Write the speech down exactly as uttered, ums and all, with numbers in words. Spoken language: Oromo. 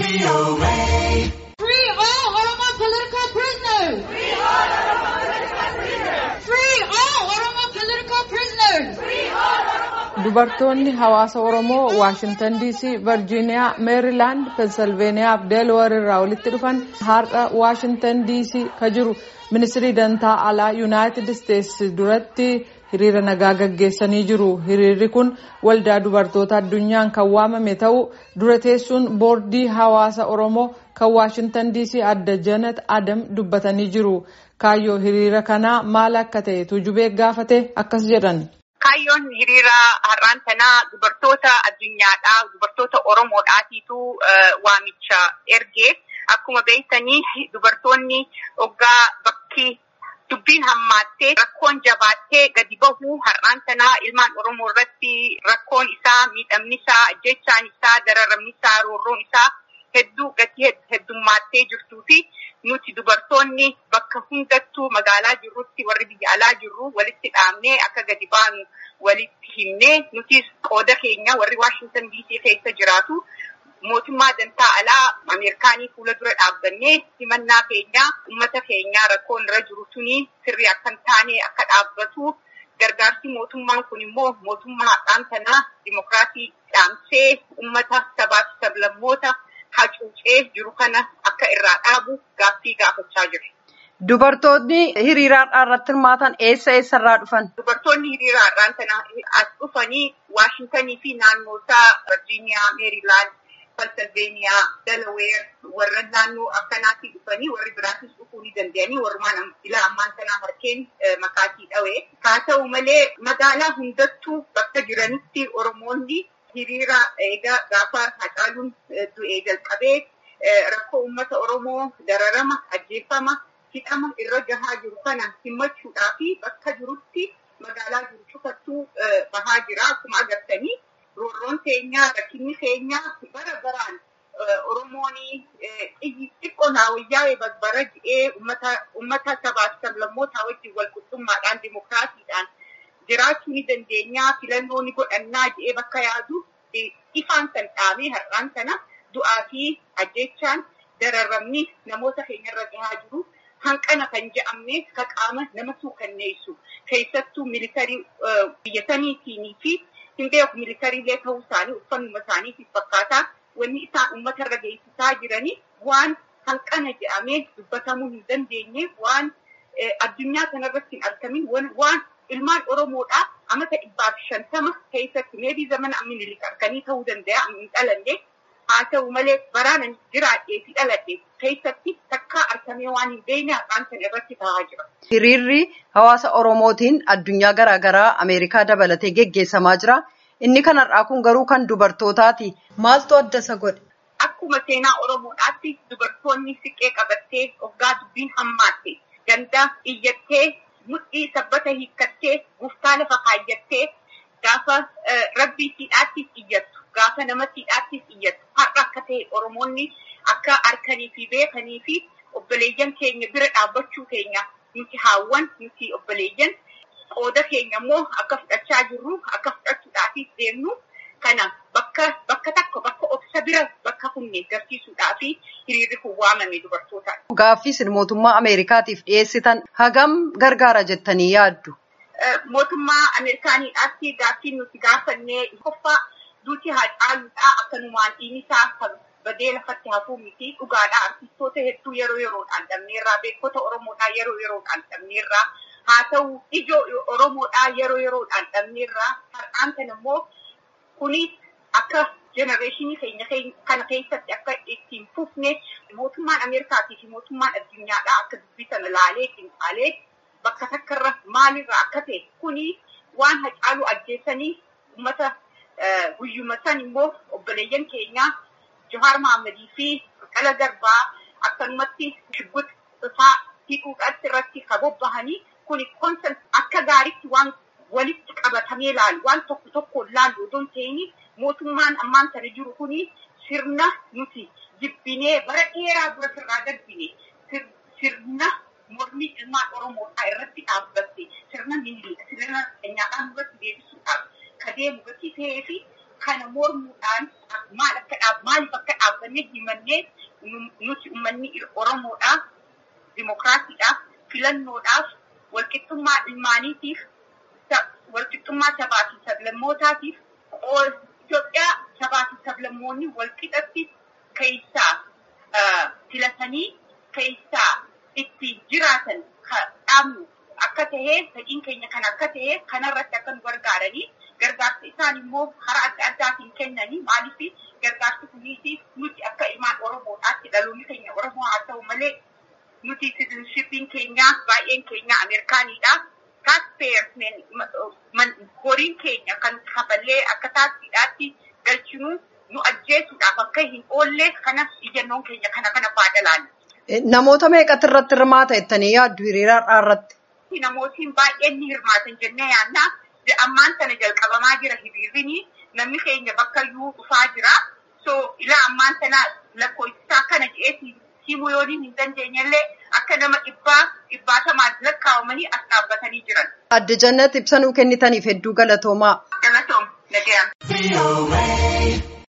Free all Oromo political prisoners! Free all Oromo political prisoners! Free all Oromo political prisoners! Free all Oromo. Dubartoonni hawaasa Oromoo Waashingtan D C, Virgiiniyaa, Meerilaand, Pensilveeniyaa fi Delaware irraa walitti dhufan har'a Waashingtan D C ka jiru Ministirii Dantaa Alaa Yuunaayitid Isteetsi duratti hiriira nagaa gaggeessanii jiru. Hiriirri kun waldaa dubartoota addunyaan kan waamame ta'u dura teessuun boordii hawaasa Oromoo kan Waashingtan D C adda Janet Adam dubbatanii jiru. Kaayyoo hiriira kanaa maal akka ta'e Tujubee gaafate akkas jedhan. Kaayyoon hiriira har'aan tanaa dubartoota addunyaadhaa, dubartoota Oromoodhaatiitu waamicha ergee akkuma beektanii dubartoonni hoggaa bakki dubbiin hammaattee rakkoon jabaattee gadi bahuu har'aan tanaa ilmaan Oromoo irratti rakkoon isaa, miidhamni isaa, ajjechaan isaa, dararamni isaa, roorroon isaa hedduu gatii heddummattee jirtuu fi nuti dubartoonni bakka hundattuu magaalaa jirrutti warri biyya alaa jirru walitti dhaabnee akka gadi baanu walitti himnee nuti qooda keenya warri Waashingtan D C keessa jiraatu mootummaa dantaa alaa Ameerikaanii fuula dura dhaabbannee himannaa keenya uummata keenya rakkoon irra jiru suni sirrii akka hin taane akka dhaabbatu gargaarsi mootummaan kun immoo mootummaa har'aan tanaa dimokiraasii dhaamsee uummata sabaa fi sablammoota hacuucee jiru kana akka irraa dhaabu gaaffii gaafachaa jiru. Dubartoonni hiriira irratti hirmaatan eessa eessarraa dhufan? Dubartoonni hiriira har'aan tanaa as dhufanii Waashintanii fi naannoosaa Virgiiniyaa, Meerilaand, Pensilveeniyaa, Delaware warra naannoo akkanaatii dhufanii warri biraatis dhufuu ni danda'anii warrumaan ilaa ammaan tanaa harkeen makaatii dhawee. Haa ta'u malee magaalaa hundattuu bakka jiranitti Oromoonni hiriira eegaa gaafa Hacaaluun du'ee jalqabee rakkoo uummata Oromoo dararama, ajjeefama, hidhama irra gahaa jiru kana himachuudhaa fi bakka jirutti magaalaa jiru cufattuu bahaa jira. Akkuma agartanii roorroon keenya, rakkinni keenya bara baraan Oromoon xiqqoo naawayyaa bagbara jedhee uummata sabaa fi sablammootaa wajjin wal qixxummaadhaan dimokiraasiidhaan jiraachuu ni dandeenya, filannoo ni godhannaa jedhee bakka yaadu ifaan kan dhaabee har'aan kana du'aa fi ajjechaan dararamni namoota keenya irra gahaa jiru hanqana kan jedhamne ka qaama nama suukanneessu keessattuu militarii biyya saniitii fi hin beeku militariilee ta'uu isaanii uffannuma isaaniitiif fakkaataa wanni isaan uummata irra geessisaa jiranii waan hanqana jedhamee dubbatamuu hin dandeenye waan addunyaa kanarratti hin argamin waan ilmaan Oromoodhaa amata dhibbaaf shantama keessatti meebii zamana Minilik harkanii ta'uu danda'a hin dhalanne haa ta'u malee baraan jiraadhee fi dhaladhe keessatti takkaa argamee waan hin beekne har'aan kan irratti ta'aa jira. Hiriirri hawaasa Oromootiin addunyaa garaagaraa Ameerikaa dabalatee geggeessamaa jira. Inni kan har'aa kun garuu kan dubartootaati. Maaltu adda isa godhe? Akkuma seenaa Oromoodhaatti dubartoonni siqee qabattee hoggaa dubbiin hammaatte gandaa iyyattee mudhii sabbata hiikkattee guftaa lafa kaayyattee gaafa rabbii siidhaattis iyyattu gaafa nama siidhaattis iyyattu har'a akka ta'e Oromoonni akka harkanii fi beekanii fi obboleeyyan keenya bira dhaabbachuu keenya nuti haawwan nuti obboleeyyan qooda keenya immoo akka fudhachaa jirru akka fudhachuudhaafis deemnu kana bakka bakka takka bakka obsa bira bakka kunne garsiisuudhaaf hiriirri kun waamame dubartootaan. Gaaffii mootummaa Ameerikaatiif dhiyeessitan hagam gargaara jettanii yaaddu? Mootummaa Ameerikaaniidhaatti gaaffii nuti gaafannee qoffaa duuti Hacaaluudhaa akkanumaan dhiinisaa kan badee lafatti hafuu miti dhugaadhaa artistoota hedduu yeroo yeroodhaan dhabneerraa beekota Oromoodhaa yeroo yeroodhaan dhabneerraa haa ta'u ijoo Oromoodhaa yeroo yeroodhaan dhabneerraa har'aan kan immoo kunis akka jenereeshinii keenya kana keessatti akka ittiin fufne mootummaan Ameerikaatii fi mootummaan addunyaadhaa akka dubbisan laalee qinxaalee bakka takkarra maalirraa akka ta'e kuni waan Hacaaluu ajjeessanii uummata guyyuma san immoo obboleeyyan keenyaa Johaar Mahammadii fi Baqqalaa Garbaa akkanumatti Shibbuut Fufaa hiikuudhaatti irratti kabobbahanii kuni konsent akka gaariitti waan walitti qabatamee laalu waan tokko tokkoon laalu odoon ta'ini mootummaan ammaan sana jiru kuni sirna nuti jibbinee bara dheeraa dura sirraa darbine sirna mormii ilmaan Oromoodhaa irratti dhaabbatte sirna Minilik sirna keenyaadhaan irratti deebisuudhaaf kadeemu gatii ta'ee fi kana mormuudhaan maal akka dhaab maaliif akka dhaabbanne himannee nuti uummanni Oromoodhaaf dimokiraasiidhaaf filannoodhaaf walqixxummaa ilmaaniitiif walqixxummaa sabaa fi sablammootaatiif Itoophiyaa sabaa fi sablammoonni walqixatti keessaa filatanii keessaa itti jiraatan dhaabnu akka ta'ee fedhiin keenya kan akka ta'ee kanarratti akka nu gargaaranii gargaarsa isaan immoo karaa adda addaatiin kennanii maaliif gargaarsi kunis nuti akka ilmaan Oromoodhaatti dhaloonni keenya Oromoo haa ta'u malee nuti citizenshipiin keenya baay'een keenya Ameerikaanidha. Taasifeer horiin keenya kan kafalee akka taasiidhaatti galchinuu nu ajjeesuudhaaf akka hin oolle kana ijannoon keenya kana kana faadalaan. Namoota meeqatti irratti hirmaata jettanii yaaddu hiriira irratti? Namootiin baay'een ni hirmaatan jennee yaadna. Ammaan sana jalqabamaa jira hiriirri namni keenya bakka iyyuu dhufaa jira. So ilaa ammaan sana lakkoofsisaa kana je'eeti himuu yoo hin dandeenyellee akka nama dhibbaa dhibbaatamaa lakkaa'amanii as dhaabbatanii jiran. Adde Jannat ibsa nuu kennitaniif hedduu galatoomaa. Galatoom nagayaan.